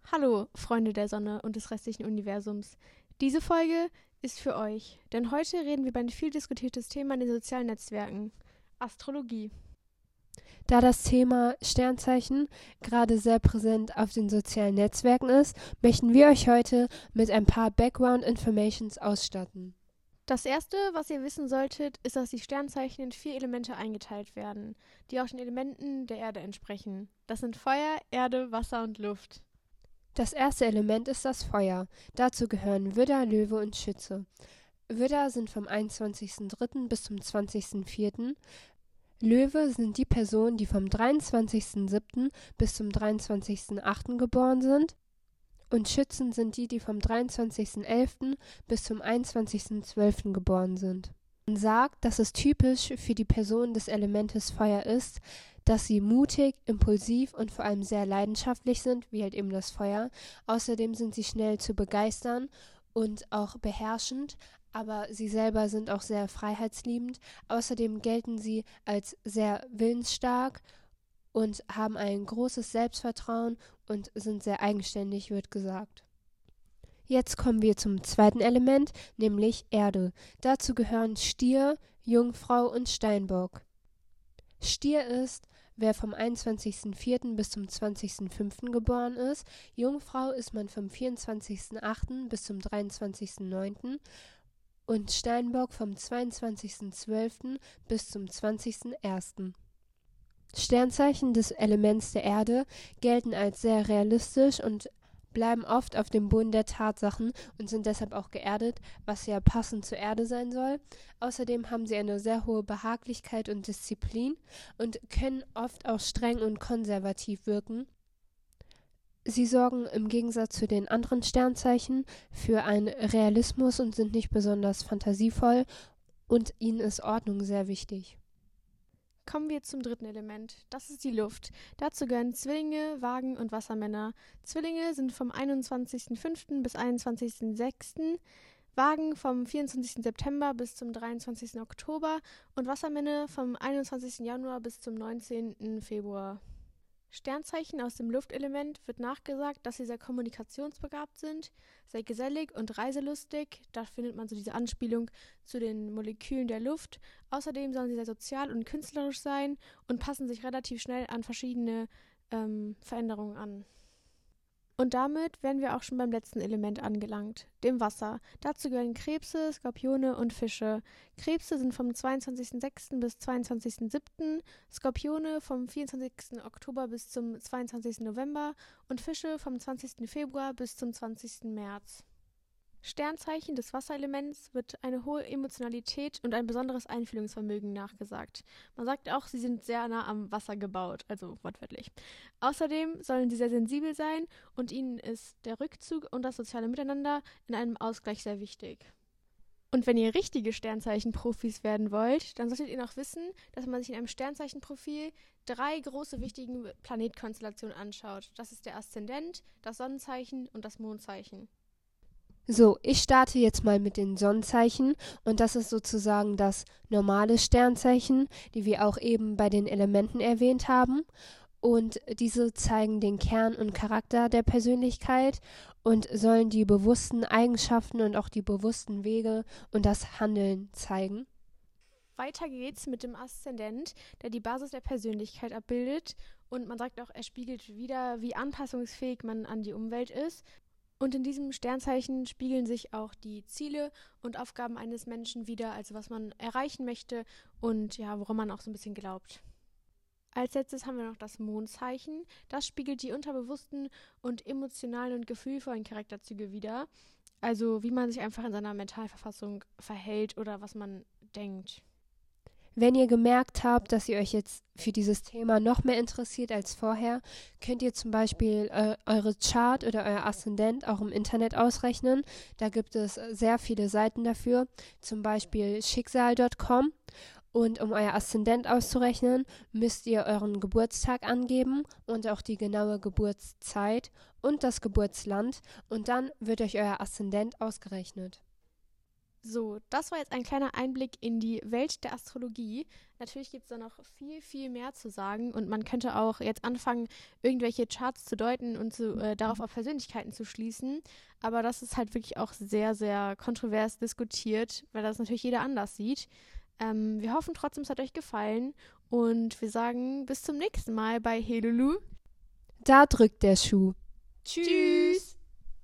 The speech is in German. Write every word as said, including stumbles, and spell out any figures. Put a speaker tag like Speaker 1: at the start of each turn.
Speaker 1: Hallo, Freunde der Sonne und des restlichen Universums. Diese Folge ist für euch, denn heute reden wir über ein viel diskutiertes Thema in den sozialen Netzwerken: Astrologie.
Speaker 2: Da das Thema Sternzeichen gerade sehr präsent auf den sozialen Netzwerken ist, möchten wir euch heute mit ein paar Background Informations ausstatten.
Speaker 1: Das erste, was ihr wissen solltet, ist, dass die Sternzeichen in vier Elemente eingeteilt werden, die auch den Elementen der Erde entsprechen. Das sind Feuer, Erde, Wasser und Luft.
Speaker 2: Das erste Element ist das Feuer. Dazu gehören Widder, Löwe und Schütze. Widder sind vom einundzwanzigsten dritten bis zum zwanzigsten vierten Löwe sind die Personen, die vom dreiundzwanzigsten siebten bis zum dreiundzwanzigsten achten geboren sind. Und Schützen sind die, die vom dreiundzwanzigsten elften bis zum einundzwanzigsten zwölften geboren sind. Man sagt, dass es typisch für die Person des Elementes Feuer ist, dass sie mutig, impulsiv und vor allem sehr leidenschaftlich sind, wie halt eben das Feuer. Außerdem sind sie schnell zu begeistern und auch beherrschend, aber sie selber sind auch sehr freiheitsliebend. Außerdem gelten sie als sehr willensstark und haben ein großes Selbstvertrauen und sind sehr eigenständig, wird gesagt. Jetzt kommen wir zum zweiten Element, nämlich Erde. Dazu gehören Stier, Jungfrau und Steinbock. Stier ist, wer vom einundzwanzigsten vierten bis zum zwanzigsten fünften geboren ist. Jungfrau ist man vom vierundzwanzigsten achten bis zum dreiundzwanzigsten neunten und Steinbock vom zweiundzwanzigsten zwölften bis zum zwanzigsten ersten Sternzeichen des Elements der Erde gelten als sehr realistisch und bleiben oft auf dem Boden der Tatsachen und sind deshalb auch geerdet, was ja passend zur Erde sein soll. Außerdem haben sie eine sehr hohe Behaglichkeit und Disziplin und können oft auch streng und konservativ wirken. Sie sorgen im Gegensatz zu den anderen Sternzeichen für einen Realismus und sind nicht besonders fantasievoll, und ihnen ist Ordnung sehr wichtig.
Speaker 1: Kommen wir zum dritten Element. Das ist die Luft. Dazu gehören Zwillinge, Wagen und Wassermänner. Zwillinge sind vom einundzwanzigsten fünften bis einundzwanzigsten sechsten Wagen vom vierundzwanzigsten September bis zum dreiundzwanzigsten Oktober und Wassermänner vom einundzwanzigsten Januar bis zum neunzehnten Februar. Sternzeichen aus dem Luftelement wird nachgesagt, dass sie sehr kommunikationsbegabt sind, sehr gesellig und reiselustig. Da findet man so diese Anspielung zu den Molekülen der Luft. Außerdem sollen sie sehr sozial und künstlerisch sein und passen sich relativ schnell an verschiedene ähm, Veränderungen an. Und damit wären wir auch schon beim letzten Element angelangt, dem Wasser. Dazu gehören Krebse, Skorpione und Fische. Krebse sind vom zweiundzwanzigsten sechsten bis zweiundzwanzigsten siebten, Skorpione vom vierundzwanzigsten Oktober bis zum zweiundzwanzigsten November und Fische vom zwanzigsten Februar bis zum zwanzigsten März. Sternzeichen des Wasserelements wird eine hohe Emotionalität und ein besonderes Einfühlungsvermögen nachgesagt. Man sagt auch, sie sind sehr nah am Wasser gebaut, also wortwörtlich. Außerdem sollen sie sehr sensibel sein und ihnen ist der Rückzug und das soziale Miteinander in einem Ausgleich sehr wichtig. Und wenn ihr richtige Sternzeichenprofis werden wollt, dann solltet ihr noch wissen, dass man sich in einem Sternzeichenprofil drei große wichtige Planetkonstellationen anschaut. Das ist der Aszendent, das Sonnenzeichen und das Mondzeichen.
Speaker 2: So, ich starte jetzt mal mit den Sonnenzeichen, und das ist sozusagen das normale Sternzeichen, die wir auch eben bei den Elementen erwähnt haben. Und diese zeigen den Kern und Charakter der Persönlichkeit und sollen die bewussten Eigenschaften und auch die bewussten Wege und das Handeln zeigen.
Speaker 1: Weiter geht's mit dem Aszendent, der die Basis der Persönlichkeit abbildet, und man sagt auch, er spiegelt wider, wie anpassungsfähig man an die Umwelt ist. Und in diesem Sternzeichen spiegeln sich auch die Ziele und Aufgaben eines Menschen wider, also was man erreichen möchte und ja, woran man auch so ein bisschen glaubt. Als letztes haben wir noch das Mondzeichen. Das spiegelt die unterbewussten und emotionalen und gefühlvollen Charakterzüge wider, also wie man sich einfach in seiner Mentalverfassung verhält oder was man denkt.
Speaker 2: Wenn ihr gemerkt habt, dass ihr euch jetzt für dieses Thema noch mehr interessiert als vorher, könnt ihr zum Beispiel äh, eure Chart oder euer Aszendent auch im Internet ausrechnen. Da gibt es sehr viele Seiten dafür, zum Beispiel schicksal Punkt com. Und um euer Aszendent auszurechnen, müsst ihr euren Geburtstag angeben und auch die genaue Geburtszeit und das Geburtsland, und dann wird euch euer Aszendent ausgerechnet.
Speaker 1: So, das war jetzt ein kleiner Einblick in die Welt der Astrologie. Natürlich gibt es da noch viel, viel mehr zu sagen und man könnte auch jetzt anfangen, irgendwelche Charts zu deuten und zu, äh, darauf auf Persönlichkeiten zu schließen. Aber das ist halt wirklich auch sehr, sehr kontrovers diskutiert, weil das natürlich jeder anders sieht. Ähm, wir hoffen trotzdem, es hat euch gefallen und wir sagen bis zum nächsten Mal bei Helulu.
Speaker 2: Da drückt der Schuh.
Speaker 1: Tschüss!